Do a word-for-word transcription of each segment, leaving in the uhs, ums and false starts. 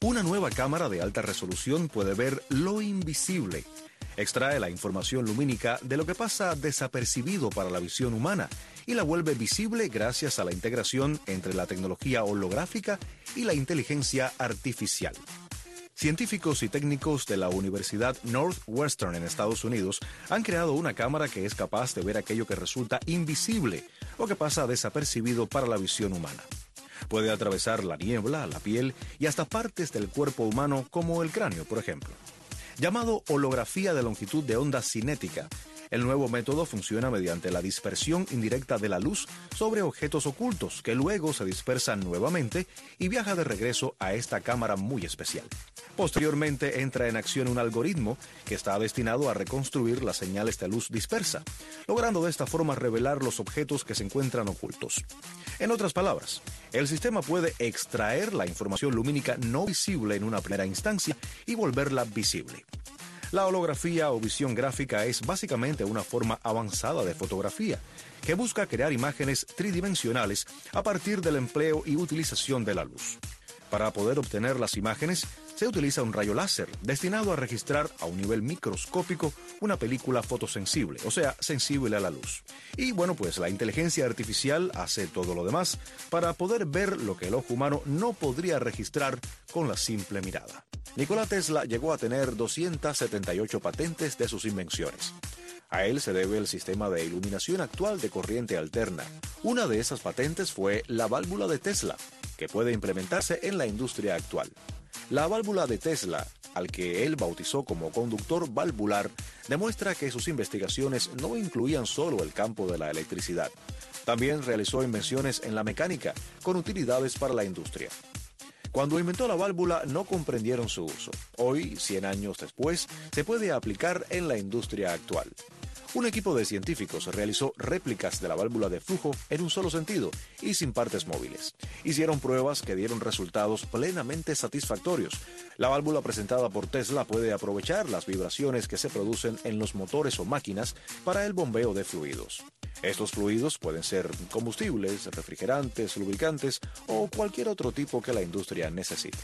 Una nueva cámara de alta resolución puede ver lo invisible. Extrae la información lumínica de lo que pasa desapercibido para la visión humana y la vuelve visible gracias a la integración entre la tecnología holográfica y la inteligencia artificial. Científicos y técnicos de la Universidad Northwestern en Estados Unidos han creado una cámara que es capaz de ver aquello que resulta invisible o que pasa desapercibido para la visión humana. Puede atravesar la niebla, la piel y hasta partes del cuerpo humano como el cráneo, por ejemplo. Llamado holografía de longitud de onda cinética, el nuevo método funciona mediante la dispersión indirecta de la luz sobre objetos ocultos que luego se dispersan nuevamente y viaja de regreso a esta cámara muy especial. Posteriormente entra en acción un algoritmo que está destinado a reconstruir las señales de luz dispersa, logrando de esta forma revelar los objetos que se encuentran ocultos. En otras palabras, el sistema puede extraer la información lumínica no visible en una primera instancia y volverla visible. La holografía o visión gráfica es básicamente una forma avanzada de fotografía que busca crear imágenes tridimensionales a partir del empleo y utilización de la luz. Para poder obtener las imágenes, se utiliza un rayo láser destinado a registrar a un nivel microscópico una película fotosensible, o sea, sensible a la luz. Y bueno, pues la inteligencia artificial hace todo lo demás para poder ver lo que el ojo humano no podría registrar con la simple mirada. Nikola Tesla llegó a tener doscientas setenta y ocho patentes de sus invenciones. A él se debe el sistema de iluminación actual de corriente alterna. Una de esas patentes fue la válvula de Tesla, que puede implementarse en la industria actual. La válvula de Tesla, al que él bautizó como conductor valvular, demuestra que sus investigaciones no incluían solo el campo de la electricidad. También realizó invenciones en la mecánica, con utilidades para la industria. Cuando inventó la válvula no comprendieron su uso. Hoy, cien años después, se puede aplicar en la industria actual. Un equipo de científicos realizó réplicas de la válvula de flujo en un solo sentido y sin partes móviles. Hicieron pruebas que dieron resultados plenamente satisfactorios. La válvula presentada por Tesla puede aprovechar las vibraciones que se producen en los motores o máquinas para el bombeo de fluidos. Estos fluidos pueden ser combustibles, refrigerantes, lubricantes o cualquier otro tipo que la industria necesite.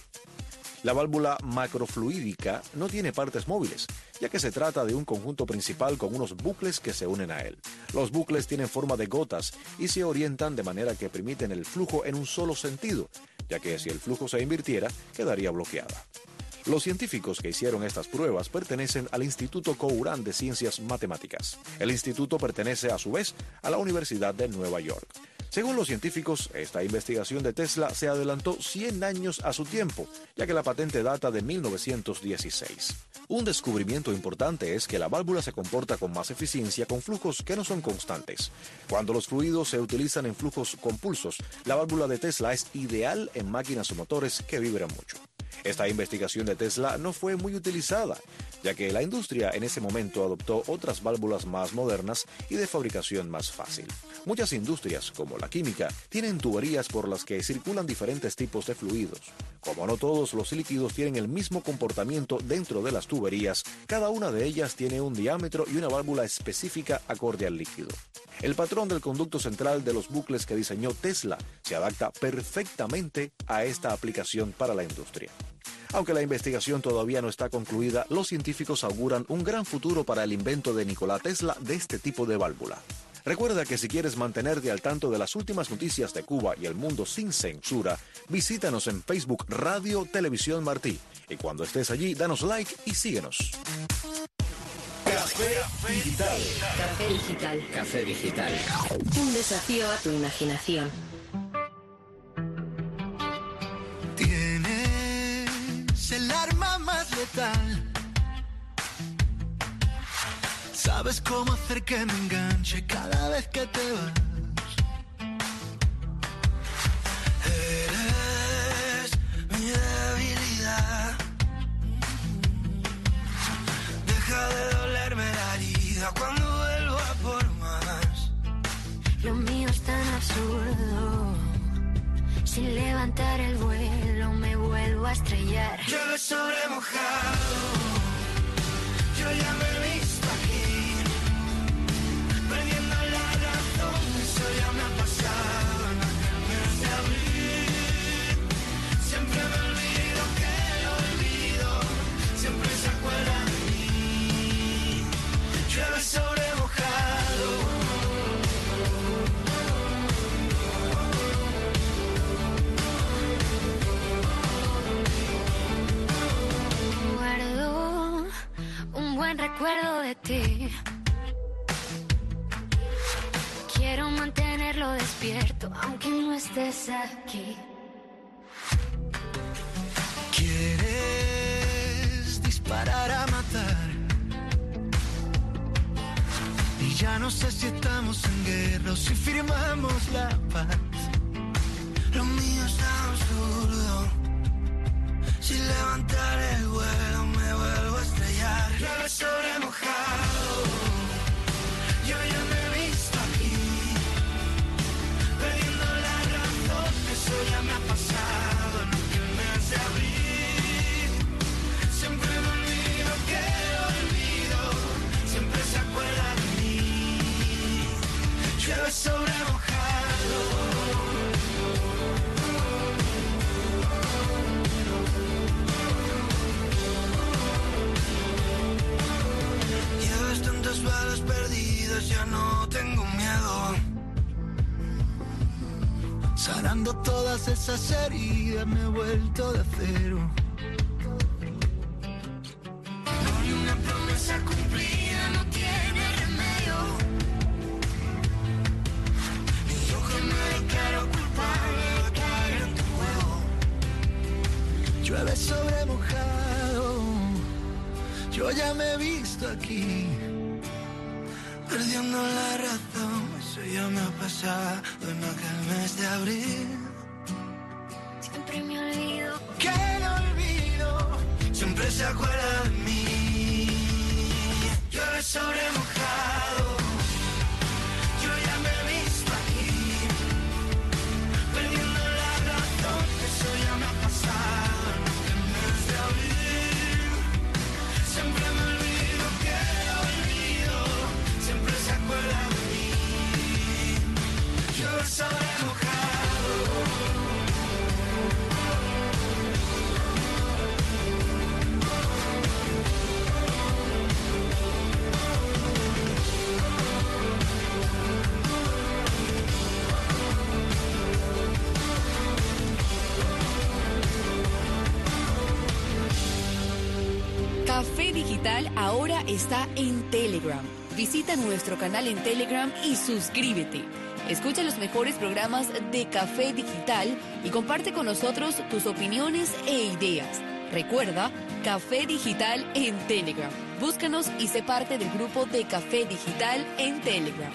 La válvula macrofluídica no tiene partes móviles, ya que se trata de un conjunto principal con unos bucles que se unen a él. Los bucles tienen forma de gotas y se orientan de manera que permiten el flujo en un solo sentido, ya que si el flujo se invirtiera, quedaría bloqueada. Los científicos que hicieron estas pruebas pertenecen al Instituto Couran de Ciencias Matemáticas. El instituto pertenece a su vez a la Universidad de Nueva York. Según los científicos, esta investigación de Tesla se adelantó cien años a su tiempo, ya que la patente data de mil novecientos dieciséis. Un descubrimiento importante es que la válvula se comporta con más eficiencia con flujos que no son constantes. Cuando los fluidos se utilizan en flujos compulsos, la válvula de Tesla es ideal en máquinas o motores que vibran mucho. Esta investigación de Tesla no fue muy utilizada, ya que la industria en ese momento adoptó otras válvulas más modernas y de fabricación más fácil. Muchas industrias, como la química, tienen tuberías por las que circulan diferentes tipos de fluidos. Como no todos los líquidos tienen el mismo comportamiento dentro de las tuberías, cada una de ellas tiene un diámetro y una válvula específica acorde al líquido. El patrón del conducto central de los bucles que diseñó Tesla se adapta perfectamente a esta aplicación para la industria. Aunque la investigación todavía no está concluida, los científicos auguran un gran futuro para el invento de Nikola Tesla de este tipo de válvula. Recuerda que si quieres mantenerte al tanto de las últimas noticias de Cuba y el mundo sin censura, visítanos en Facebook Radio Televisión Martí. Y cuando estés allí, danos like y síguenos. Café Digital. Café Digital. Café Digital. Un desafío a tu imaginación. Tienes el arma más letal. Sabes cómo hacer que me enganche cada vez que te vas. Eres mi debilidad. Deja de dolerme la herida cuando vuelvo a por más. Lo mío es tan absurdo. Sin levantar el vuelo me vuelvo a estrellar. Llueve sobre mojado. Yo ya me he visto aquí, perdiendo la razón, eso ya me ha pasado. En el mes de abril siempre me olvido que acuerdo de ti. Quiero mantenerlo despierto, aunque no estés aquí. Quieres disparar a matar. Y ya no sé si estamos en guerra o si firmamos la paz. Lo mío es absurdo. Si levantar el vuelo me vuelvo a estrellar. Llueve sobre mojado. Yo ya me he visto aquí, perdiendo la razón. Eso ya me ha pasado en el mes de abril. Siempre me olvido que lo olvido. Siempre se acuerda de mí. Llueve sobre mojado. Llevas tantas balas perdidas, ya no tengo miedo. Sanando todas esas heridas me he vuelto de acero. No hay una promesa cumplida, no tiene remedio. Y yo que me declaro culpable de caer en tu juego. Llueve sobre mojado. Yo ya me he visto aquí, perdiendo la razón. Eso ya me ha pasado en aquel mes de abril. Siempre me olvido Que no olvido, siempre se acuerda de mí. Llueve sobre mojado. Yo ya me he visto aquí, perdiendo la razón. Eso ya me ha pasado en aquel mes de abril. Siempre me olvido que lo olvido. Siempre se acuerda de mí. Llueve sobre mojado. Café Digital ahora está en Telegram. Visita nuestro canal en Telegram y suscríbete. Escucha los mejores programas de Café Digital y comparte con nosotros tus opiniones e ideas. Recuerda, Café Digital en Telegram. Búscanos y sé parte del grupo de Café Digital en Telegram.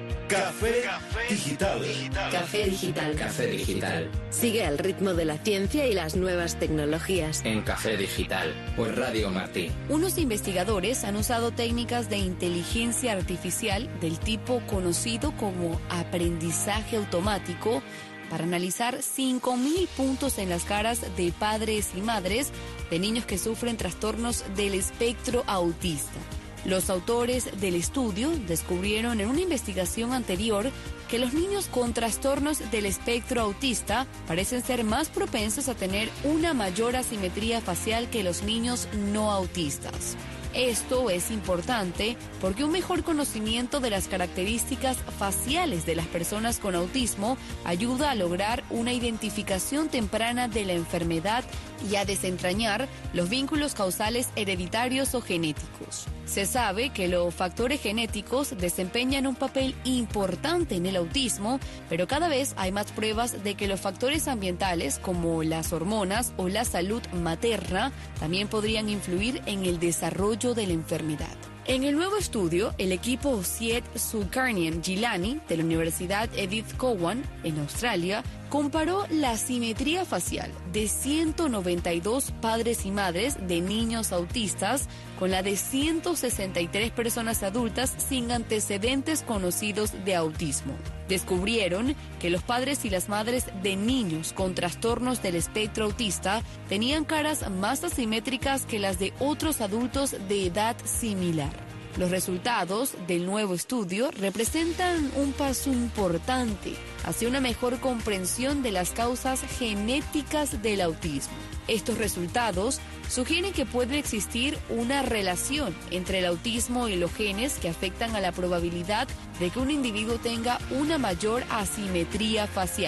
Café Digital. Café Digital. Café Digital. Sigue al ritmo de la ciencia y las nuevas tecnologías. En Café Digital. Por Radio Martí. Unos investigadores han usado técnicas de inteligencia artificial del tipo conocido como aprendizaje automático para analizar cinco mil puntos en las caras de padres y madres de niños que sufren trastornos del espectro autista. Los autores del estudio descubrieron en una investigación anterior que los niños con trastornos del espectro autista parecen ser más propensos a tener una mayor asimetría facial que los niños no autistas. Esto es importante porque un mejor conocimiento de las características faciales de las personas con autismo ayuda a lograr una identificación temprana de la enfermedad y a desentrañar los vínculos causales hereditarios o genéticos. Se sabe que los factores genéticos desempeñan un papel importante en el autismo, pero cada vez hay más pruebas de que los factores ambientales, como las hormonas o la salud materna, también podrían influir en el desarrollo de la enfermedad. En el nuevo estudio, el equipo Syed Zulkarnain Jilani de la Universidad Edith Cowan en Australia comparó la simetría facial de ciento noventa y dos padres y madres de niños autistas con la de ciento sesenta y tres personas adultas sin antecedentes conocidos de autismo. Descubrieron que los padres y las madres de niños con trastornos del espectro autista tenían caras más asimétricas que las de otros adultos de edad similar. Los resultados del nuevo estudio representan un paso importante hacia una mejor comprensión de las causas genéticas del autismo. Estos resultados sugieren que puede existir una relación entre el autismo y los genes que afectan a la probabilidad de que un individuo tenga una mayor asimetría facial.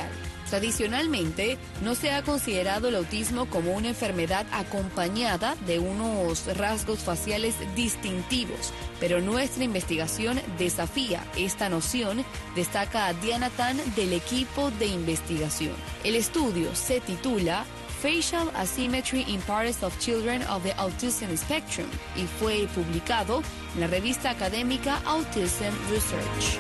Tradicionalmente, no se ha considerado el autismo como una enfermedad acompañada de unos rasgos faciales distintivos, pero nuestra investigación desafía esta noción, destaca Diana Tan del equipo de investigación. El estudio se titula Facial Asymmetry in Parts of Children of the Autism Spectrum y fue publicado en la revista académica Autism Research.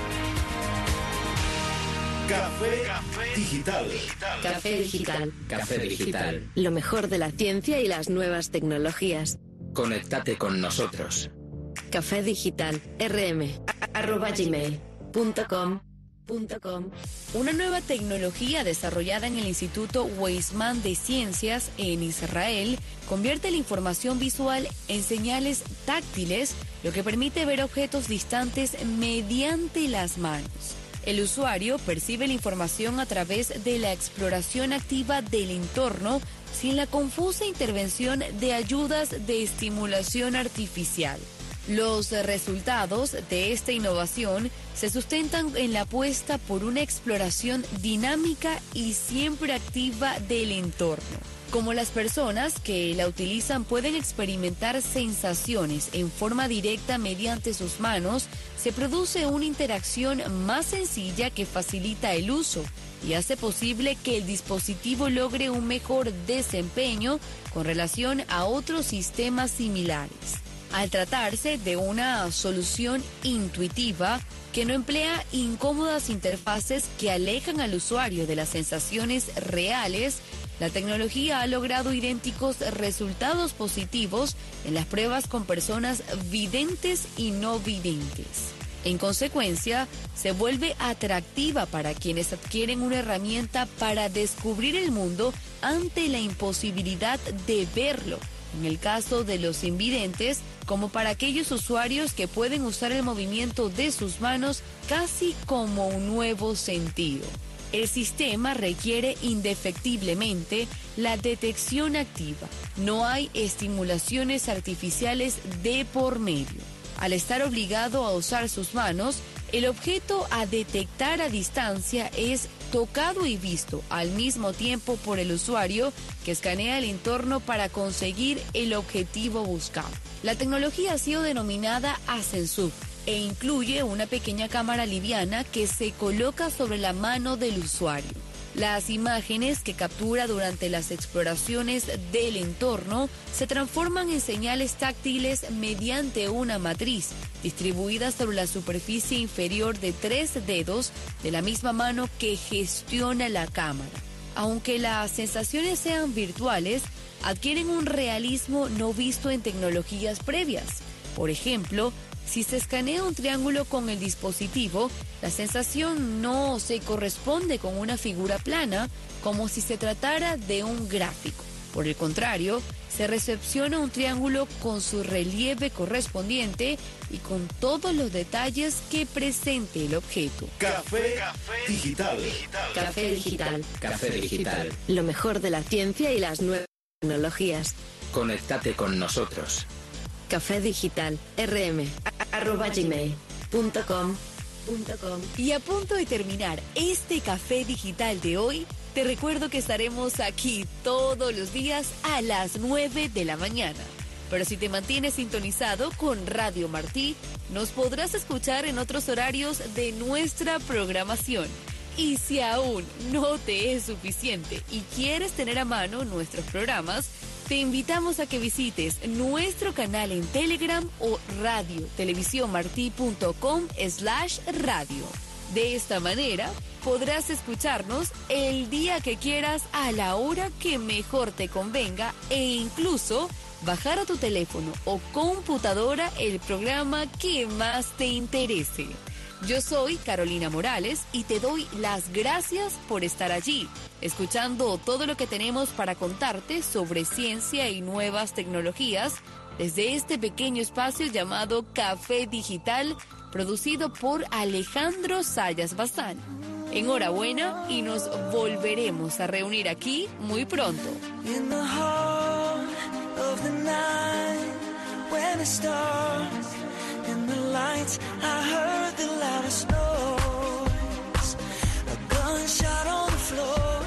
Café Digital. Café Digital. Café Digital. Lo mejor de la ciencia y las nuevas tecnologías. Conéctate con nosotros. Café Digital. rm arroba gmail punto com punto com. Una nueva tecnología desarrollada en el Instituto Weizmann de Ciencias en Israel convierte la información visual en señales táctiles, lo que permite ver objetos distantes mediante las manos. El usuario percibe la información a través de la exploración activa del entorno sin la confusa intervención de ayudas de estimulación artificial. Los resultados de esta innovación se sustentan en la apuesta por una exploración dinámica y siempre activa del entorno. Como las personas que la utilizan pueden experimentar sensaciones en forma directa mediante sus manos, se produce una interacción más sencilla que facilita el uso y hace posible que el dispositivo logre un mejor desempeño con relación a otros sistemas similares. Al tratarse de una solución intuitiva que no emplea incómodas interfaces que alejan al usuario de las sensaciones reales, la tecnología ha logrado idénticos resultados positivos en las pruebas con personas videntes y no videntes. En consecuencia, se vuelve atractiva para quienes adquieren una herramienta para descubrir el mundo ante la imposibilidad de verlo. En el caso de los invidentes, como para aquellos usuarios que pueden usar el movimiento de sus manos casi como un nuevo sentido. El sistema requiere indefectiblemente la detección activa. No hay estimulaciones artificiales de por medio. Al estar obligado a usar sus manos, el objeto a detectar a distancia es tocado y visto al mismo tiempo por el usuario que escanea el entorno para conseguir el objetivo buscado. La tecnología ha sido denominada Asensub e incluye una pequeña cámara liviana que se coloca sobre la mano del usuario. Las imágenes que captura durante las exploraciones del entorno se transforman en señales táctiles mediante una matriz distribuida sobre la superficie inferior de tres dedos de la misma mano que gestiona la cámara. Aunque las sensaciones sean virtuales, adquieren un realismo no visto en tecnologías previas. Por ejemplo, si se escanea un triángulo con el dispositivo, la sensación no se corresponde con una figura plana, como si se tratara de un gráfico. Por el contrario, se recepciona un triángulo con su relieve correspondiente y con todos los detalles que presente el objeto. Café Digital. Café Digital. Café Digital. Lo mejor de la ciencia y las nuevas tecnologías. Conéctate con nosotros. Café Digital. rm arroba gmail punto com punto com. Y a punto de terminar este Café Digital de hoy, te recuerdo que estaremos aquí todos los días a las nueve de la mañana. Pero si te mantienes sintonizado con Radio Martí, nos podrás escuchar en otros horarios de nuestra programación. Y si aún no te es suficiente y quieres tener a mano nuestros programas, te invitamos a que visites nuestro canal en Telegram o radio televisiónmartí punto com slash radio. De esta manera, podrás escucharnos el día que quieras a la hora que mejor te convenga e incluso bajar a tu teléfono o computadora el programa que más te interese. Yo soy Carolina Morales y te doy las gracias por estar allí, escuchando todo lo que tenemos para contarte sobre ciencia y nuevas tecnologías desde este pequeño espacio llamado Café Digital, producido por Alejandro Sayas Bazán. Enhorabuena y nos volveremos a reunir aquí muy pronto. In the heart of the night, when it starts, in the lights, I heard the loudest noise, a gunshot on the floor.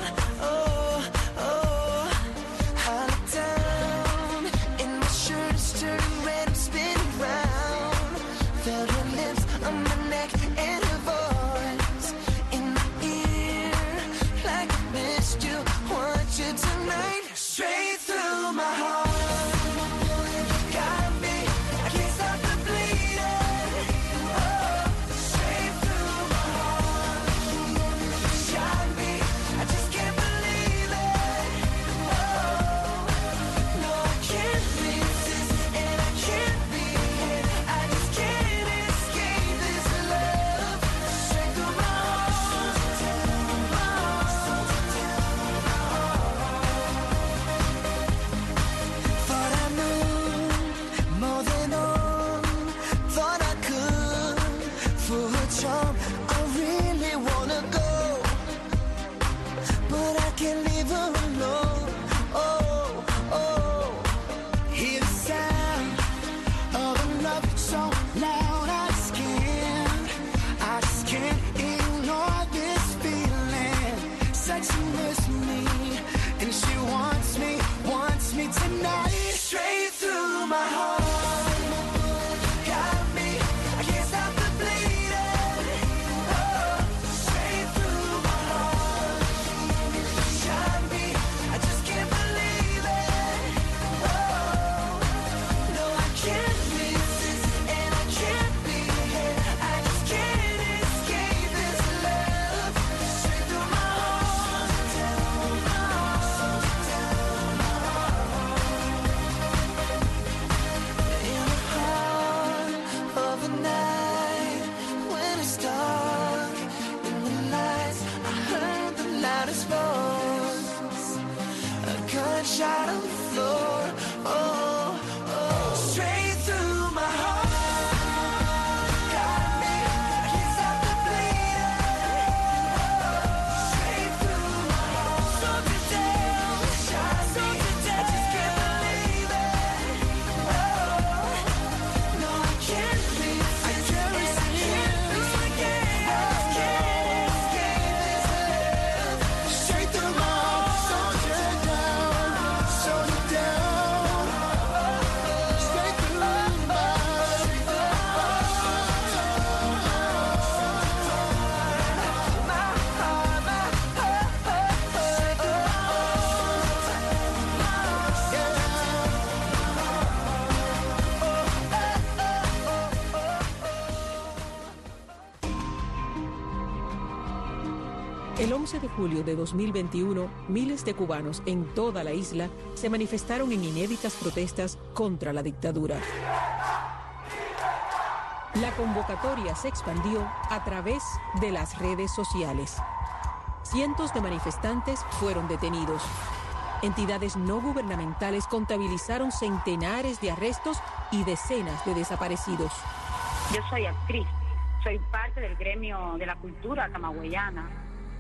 through my heart. Got me, I can't stop the bleeding. Oh, straight through my heart. Shot me, I just can't believe it. Oh, no, I can't resist and I can't be hit. I just can't escape this love. Straight through my heart. Thought I knew more than all. Thought I could. For a charm, I really wanna go, but I can't leave her alone. Oh, oh. Hear the sound of a love so loud I just can't, I just can't ignore this feeling. Sexy with me, and she wants me, wants me tonight. Straight through my heart. Got me, I can't stop the bleeding. Oh, straight through my heart. Shot me, I just can't believe it. Oh, no, I can't resist and I can't be hit. I just can't escape this love. Straight through my heart. In the heart of a night when it's dark, in the lights I heard the loudest voice, a gunshot on the floor. Oh, oh, straight through my heart. Got me, I can't stop the bleeding. Oh, straight through my heart. So today, shot me, I just can't believe it. Oh, no, I can't resist, I can't resist, I can't escape, I just can't escape this love. Straight through my heart, soldier down, soldier down. Straight through my heart. El once de julio de dos mil veintiuno, miles de cubanos en toda la isla se manifestaron en inéditas protestas contra la dictadura. La convocatoria se expandió a través de las redes sociales. Cientos de manifestantes fueron detenidos. Entidades no gubernamentales contabilizaron centenares de arrestos y decenas de desaparecidos. Yo soy actriz, soy parte del gremio de la cultura camagüeyana.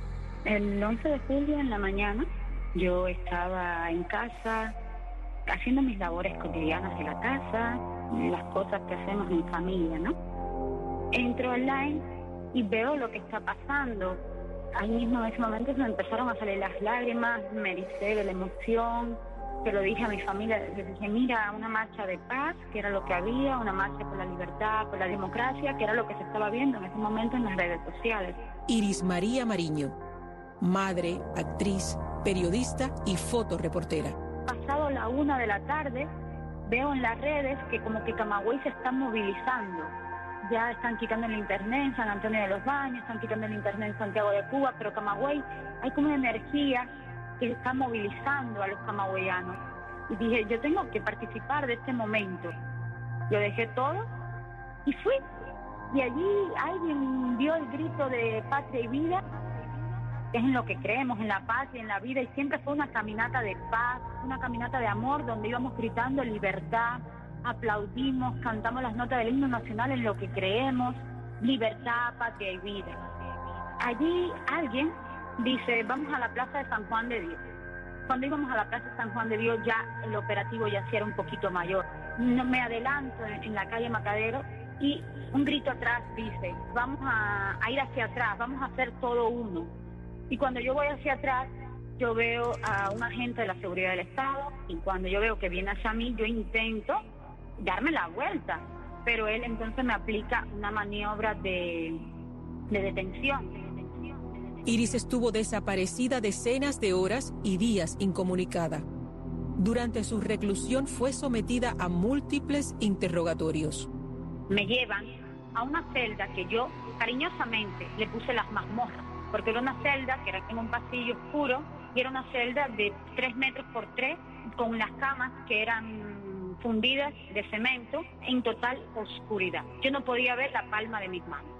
El once de julio en la mañana yo estaba en casa haciendo mis labores cotidianas de la casa, las cosas que hacemos en familia, ¿no? Entro online y veo lo que está pasando. Ahí mismo en ese momento me empezaron a salir las lágrimas, me ericé de la emoción. Se lo dije a mi familia, les dije, mira, una marcha de paz, que era lo que había, una marcha por la libertad, por la democracia, que era lo que se estaba viendo en ese momento en las redes sociales. Iris María Mariño, madre, actriz, periodista y fotoreportera. Pasado la una de la tarde, veo en las redes que como que Camagüey se está movilizando. Ya están quitando el internet en San Antonio de los Baños, están quitando el internet en Santiago de Cuba, pero Camagüey, hay como una energía que está movilizando a los camagüeyanos. Y dije, yo tengo que participar de este momento. Yo dejé todo y fui. Y allí alguien dio el grito de patria y vida, que es en lo que creemos, en la paz y en la vida, y siempre fue una caminata de paz, una caminata de amor, donde íbamos gritando libertad, aplaudimos, cantamos las notas del himno nacional en lo que creemos, libertad, patria y vida. Allí alguien dice, vamos a la Plaza de San Juan de Dios. Cuando íbamos a la Plaza de San Juan de Dios, ya el operativo ya sí era un poquito mayor. No, me adelanto en, en la calle Macadero y un grito atrás dice, vamos a, a ir hacia atrás, vamos a hacer todo uno. Y cuando yo voy hacia atrás, yo veo a un agente de la seguridad del Estado, y cuando yo veo que viene hacia mí, yo intento darme la vuelta, pero él entonces me aplica una maniobra de, de detención. Iris estuvo desaparecida decenas de horas y días incomunicada. Durante su reclusión fue sometida a múltiples interrogatorios. Me llevan a una celda que yo cariñosamente le puse las mazmorras, porque era una celda que era en un pasillo oscuro y era una celda de tres metros por tres con las camas que eran fundidas de cemento en total oscuridad. Yo no podía ver la palma de mis manos.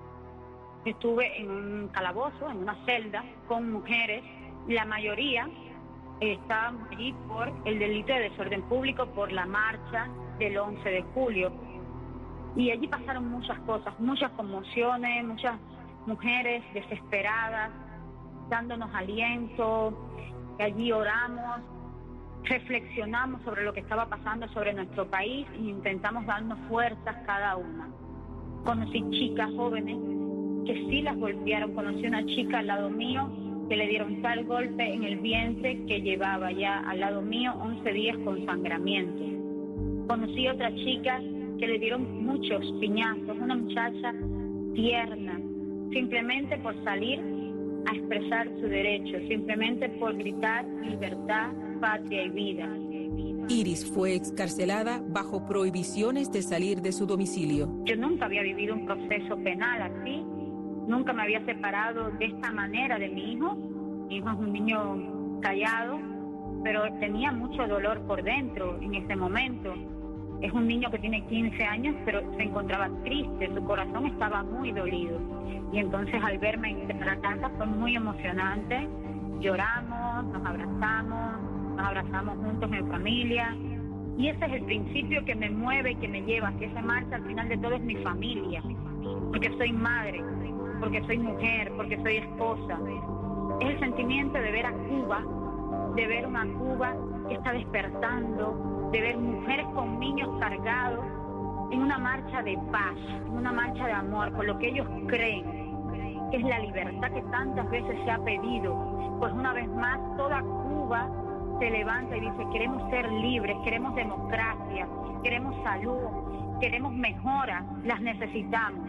Estuve en un calabozo, en una celda, con mujeres. La mayoría estábamos allí por el delito de desorden público, por la marcha del once de julio. Y allí pasaron muchas cosas, muchas conmociones, muchas mujeres desesperadas, dándonos aliento. Allí oramos, reflexionamos sobre lo que estaba pasando sobre nuestro país e intentamos darnos fuerzas cada una. Conocí chicas jóvenes que sí las golpearon. Conocí una chica al lado mío que le dieron tal golpe en el vientre que llevaba ya al lado mío once días con sangramiento. Conocí otra chica que le dieron muchos piñazos, una muchacha tierna, simplemente por salir a expresar su derecho, simplemente por gritar libertad, patria y vida. Iris fue excarcelada bajo prohibiciones de salir de su domicilio. Yo nunca había vivido un proceso penal así, nunca me había separado de esta manera de mi hijo. Mi hijo es un niño callado, pero tenía mucho dolor por dentro en ese momento. Es un niño que tiene quince años, pero se encontraba triste, su corazón estaba muy dolido. Y entonces al verme en la casa fue muy emocionante. Lloramos, nos abrazamos, nos abrazamos juntos en familia. Y ese es el principio que me mueve y que me lleva hacia esa marcha. Al final de todo es mi familia, porque soy madre, porque soy mujer, porque soy esposa. Es el sentimiento de ver a Cuba, de ver una Cuba que está despertando, de ver mujeres con niños cargados en una marcha de paz, en una marcha de amor, por lo que ellos creen que es la libertad que tantas veces se ha pedido. Pues una vez más toda Cuba se levanta y dice: queremos ser libres, queremos democracia, queremos salud, queremos mejoras, las necesitamos.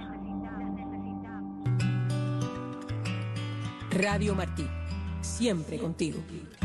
Radio Martí, siempre contigo.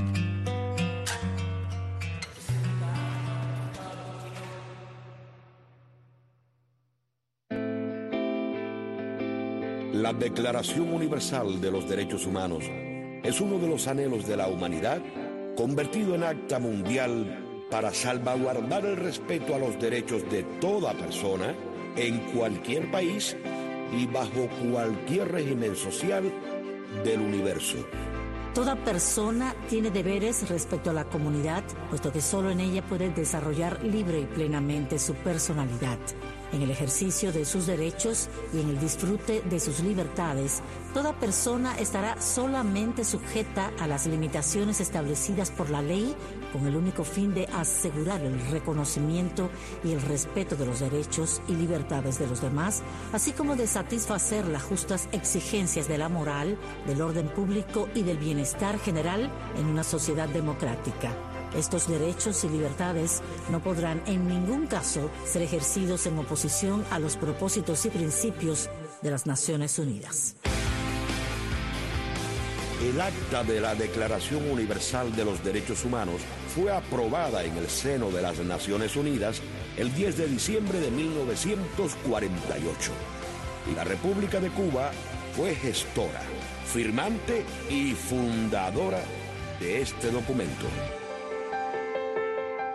La Declaración Universal de los Derechos Humanos es uno de los anhelos de la humanidad convertido en acta mundial para salvaguardar el respeto a los derechos de toda persona en cualquier país y bajo cualquier régimen social del universo. Toda persona tiene deberes respecto a la comunidad, puesto que solo en ella puede desarrollar libre y plenamente su personalidad. En el ejercicio de sus derechos y en el disfrute de sus libertades, toda persona estará solamente sujeta a las limitaciones establecidas por la ley, con el único fin de asegurar el reconocimiento y el respeto de los derechos y libertades de los demás, así como de satisfacer las justas exigencias de la moral, del orden público y del bienestar general en una sociedad democrática. Estos derechos y libertades no podrán en ningún caso ser ejercidos en oposición a los propósitos y principios de las Naciones Unidas. El acta de la Declaración Universal de los Derechos Humanos fue aprobada en el seno de las Naciones Unidas el diez de diciembre de mil novecientos cuarenta y ocho. Y la República de Cuba fue gestora, firmante y fundadora de este documento.